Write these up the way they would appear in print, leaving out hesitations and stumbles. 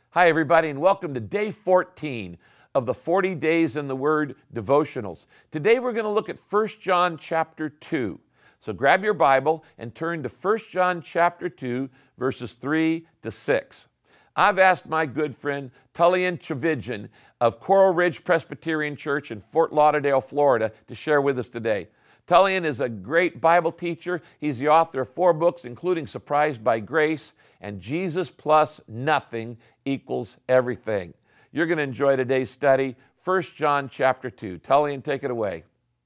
Hi, everybody, and welcome to day 14 of the 40 Days in the Word devotionals. Today we're going to look at 1 John chapter 2. So grab your Bible and turn to 1 John chapter 2, verses 3 to 6. I've asked my good friend Tullian Tchividjian of Coral Ridge Presbyterian Church in Fort Lauderdale, Florida, to share with us today. Tullian is a great Bible teacher. He's the author of 4 books, including Surprised by Grace and Jesus Plus Nothing Equals Everything. You're going to enjoy today's study, 1 John chapter 2. Tullian, take it away.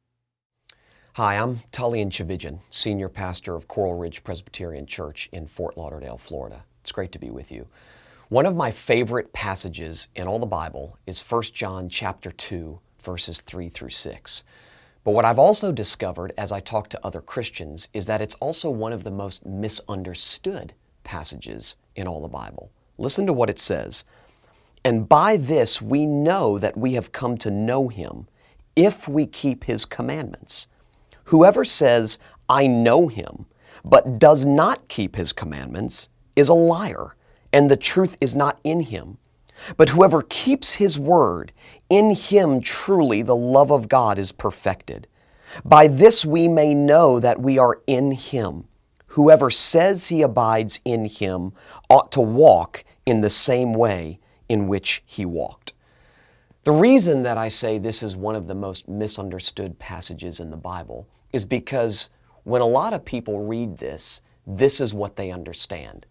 Hi, I'm Tullian Tchividjian, Senior Pastor of Coral Ridge Presbyterian Church in Fort Lauderdale, Florida. It's great to be with you. One of my favorite passages in all the Bible is 1 John chapter 2, verses 3 through 6. But what I've also discovered as I talk to other Christians is that it's also one of the most misunderstood passages in all the Bible. Listen to what it says. And by this we know that we have come to know Him, if we keep His commandments. Whoever says, I know Him, but does not keep His commandments, is a liar, and the truth is not in him. But whoever keeps His word, in him truly the love of God is perfected. By this we may know that we are in Him. Whoever says he abides in Him ought to walk in the same way in which He walked. The reason that I say this is one of the most misunderstood passages in the Bible is because when a lot of people read this, this is what they understand.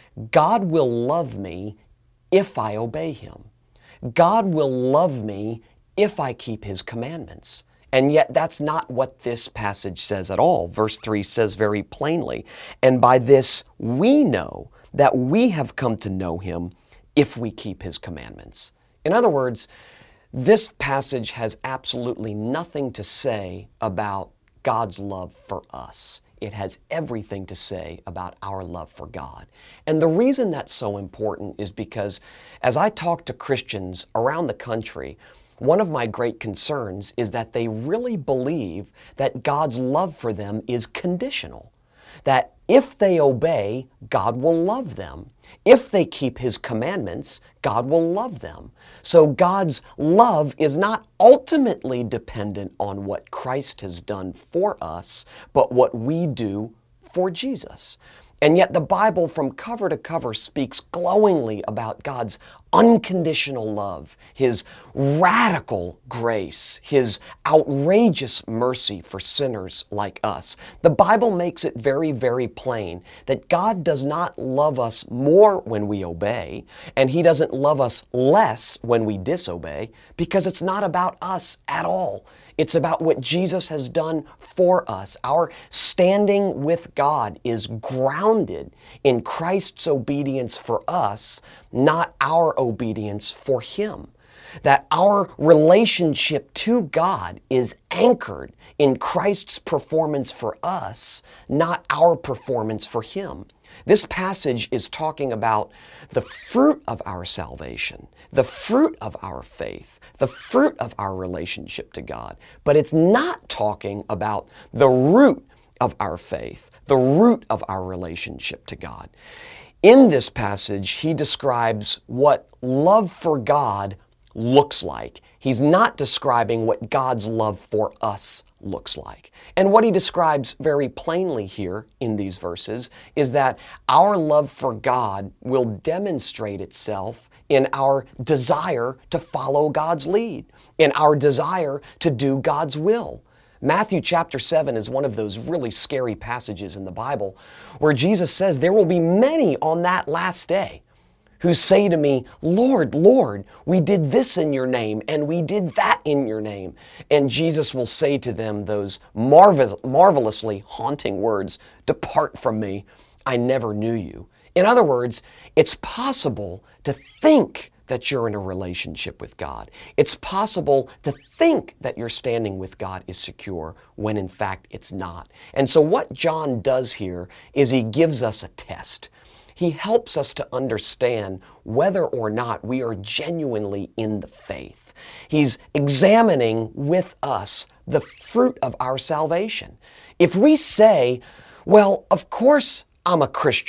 God will love me if I obey Him. God will love me if I keep His commandments. And yet that's not what this passage says at all. Verse 3 says very plainly, and by this we know that we have come to know Him if we keep His commandments. In other words, this passage has absolutely nothing to say about God's love for us. It has everything to say about our love for God. And the reason that's so important is because as I talk to Christians around the country, one of my great concerns is that they really believe that God's love for them is conditional. That if they obey, God will love them. If they keep His commandments, God will love them. So God's love is not ultimately dependent on what Christ has done for us, but what we do for Jesus. And yet the Bible from cover to cover speaks glowingly about God's unconditional love, His radical grace, His outrageous mercy for sinners like us. The Bible makes it very, very plain that God does not love us more when we obey, and He doesn't love us less when we disobey, because it's not about us at all. It's about what Jesus has done for us. Our standing with God is grounded in Christ's obedience for us, not our obedience for Him. That our relationship to God is anchored in Christ's performance for us, not our performance for Him. This passage is talking about the fruit of our salvation, the fruit of our faith, the fruit of our relationship to God. But it's not talking about the root of our faith, the root of our relationship to God. In this passage, he describes what love for God looks like. He's not describing what God's love for us looks like. And what he describes very plainly here in these verses is that our love for God will demonstrate itself in our desire to follow God's lead, in our desire to do God's will. Matthew chapter 7 is one of those really scary passages in the Bible where Jesus says, there will be many on that last day who say to me, Lord, Lord, we did this in your name, and we did that in your name. And Jesus will say to them those marvelously haunting words, depart from me, I never knew you. In other words, it's possible to think that you're in a relationship with God. It's possible to think that your standing with God is secure when in fact it's not. And so what John does here is he gives us a test. He helps us to understand whether or not we are genuinely in the faith. He's examining with us the fruit of our salvation. If we say, well, of course I'm a Christian,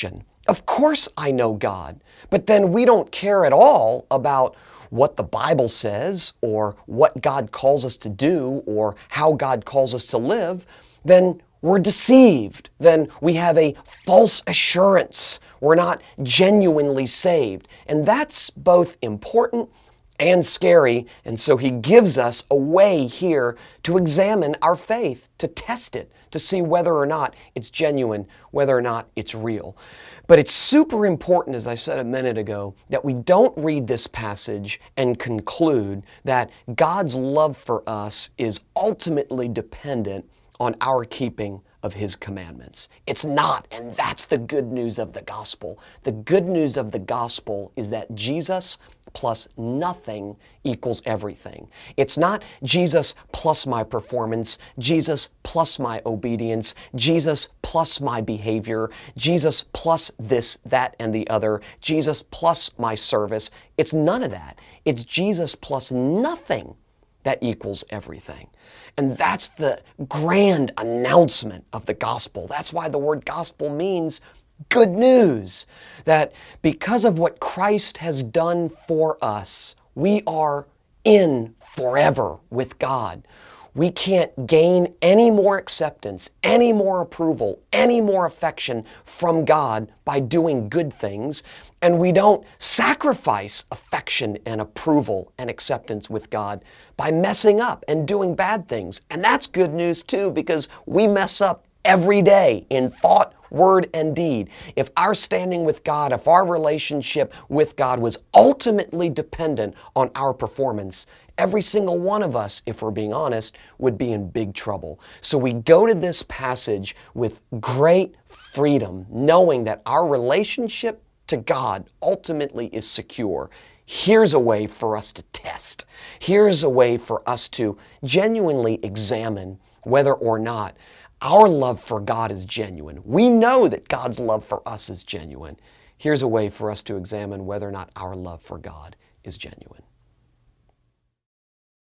Of course I know God, but then we don't care at all about what the Bible says or what God calls us to do or how God calls us to live, then we're deceived. Then we have a false assurance. We're not genuinely saved. And that's both important and scary. And so he gives us a way here to examine our faith, to test it, to see whether or not it's genuine, whether or not it's real. But it's super important, as I said a minute ago, that we don't read this passage and conclude that God's love for us is ultimately dependent on our keeping of His commandments. It's not, and that's the good news of the gospel. The good news of the gospel is that Jesus plus nothing equals everything. It's not Jesus plus my performance, Jesus plus my obedience, Jesus plus my behavior, Jesus plus this, that, and the other, Jesus plus my service. It's none of that. It's Jesus plus nothing that equals everything. And that's the grand announcement of the gospel. That's why the word gospel means good news. That because of what Christ has done for us, we are in forever with God. We can't gain any more acceptance, any more approval, any more affection from God by doing good things. And we don't sacrifice affection and approval and acceptance with God by messing up and doing bad things. And that's good news too, because we mess up every day in thought, word, and deed. If our standing with God, if our relationship with God was ultimately dependent on our performance, every single one of us, if we're being honest, would be in big trouble. So we go to this passage with great freedom, knowing that our relationship to God ultimately is secure. Here's a way for us to test. Here's a way for us to genuinely examine whether or not our love for God is genuine. We know that God's love for us is genuine. Here's a way for us to examine whether or not our love for God is genuine.